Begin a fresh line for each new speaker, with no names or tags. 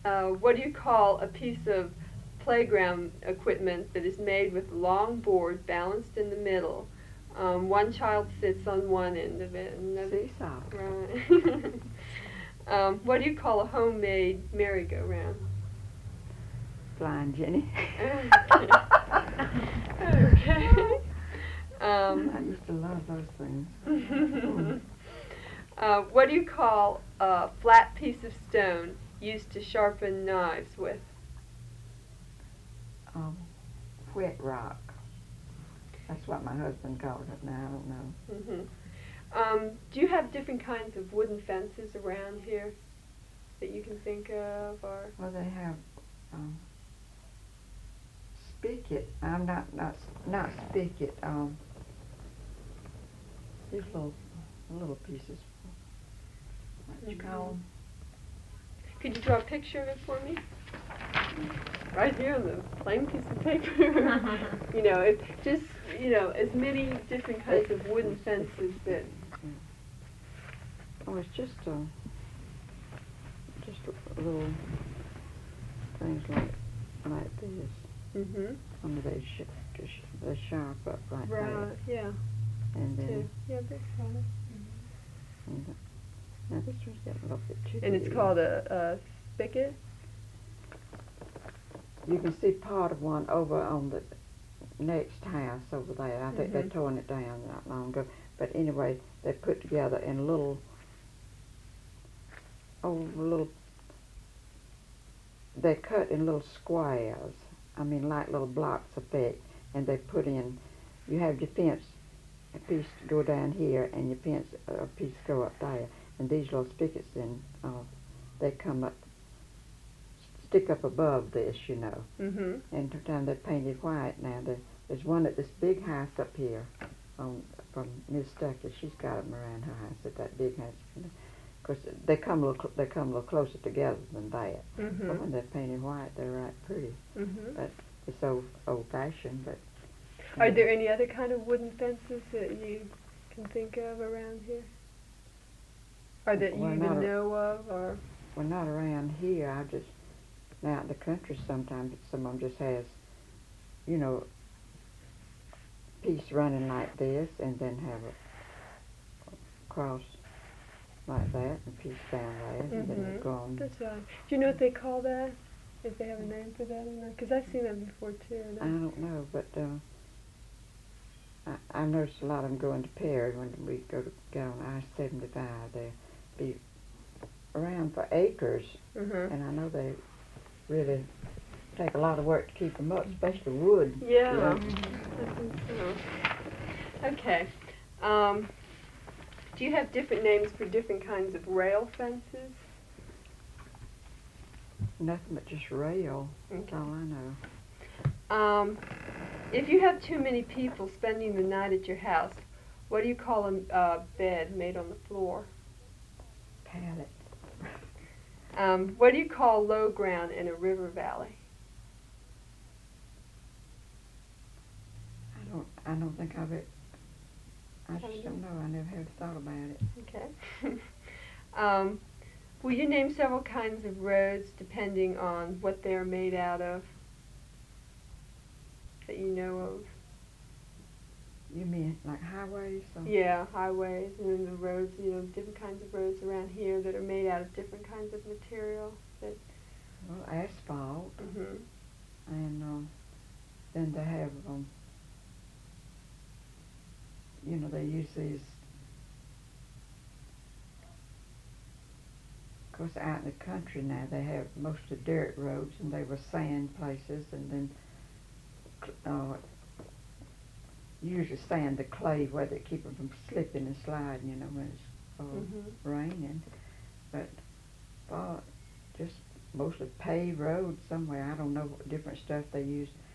What do you call a piece of playground equipment that is made with a long board balanced in the middle? One child sits on one end of it.
Seesaw.
Right. What do you call a homemade merry-go-round?
Flying Jenny.
Okay.
I used to love those things.
What do you call a flat piece of stone used to sharpen knives with?
Wet rock. That's what my husband called it. Now I don't know.
Do you have different kinds of wooden fences around here that you can think of, or?
Well, they have spigot. I'm not spigot. These little pieces. What you call them?
Could you draw a picture of it for me? Right here on the plain piece of paper. It's just, as many different kinds of wooden fences that.
Oh, it's just little things like this.
Mhm.
Only they sharp up like that.
Right. Yeah.
And then.
Yeah, big size.
And, now this one's got a little bit too
And it's
big.
called a spigot.
You can see part of one over on the next house over there. I think they're torn it down not long ago. But anyway, they put together in little, they're cut in little squares. I mean, like little blocks of thick. And they put in, you have your fence, a piece go down here, and your fence, a piece go up there. And these little spigots then, they come up, stick up above this,
Mhm.
And sometimes they're painted white now. There's one at this big house up here from Miss Stuckey. She's got them around her house at that big house. Of course, they come a little closer together than that.
Mhm.
But when they're painted white, they're right pretty.
Mhm.
But it's old-fashioned. But
Are there any other kind of wooden fences that you can think of around here? Or that you
Well,
even
not
know of, or?
well, not around here. I just out in the country sometimes some of them just has, piece running like this, and then have a cross like that, and piece down there, and then it go on.
That's right. Do you know what they call that? If they have a name for that or not? Because I've seen that before too.
I don't know, but I noticed a lot of them go into Perry when we go to get on I-75. They be around for acres, and I know they really take a lot of work to keep them up, especially wood.
Yeah. I think so. Okay. Do you have different names for different kinds of rail fences?
Nothing but just rail. That's
Okay.
all I know.
If you have too many people spending the night at your house, what do you call a bed made on the floor?
Pallet.
What do you call low ground in a river valley?
I don't think I just don't know. I never have thought about it.
Okay. Will you name several kinds of roads depending on what they're made out of that you know of?
You mean like highways? Or?
Yeah, highways, and then the roads, different kinds of roads around here that are made out of different kinds of material.
Well, asphalt,
Mhm.
and then they have, they use these. Of course, out in the country now, they have mostly dirt roads, and they were sand places, and then usually sand the clay where they keep them from slipping and sliding, when it's raining. But just mostly paved roads somewhere. I don't know what different stuff they use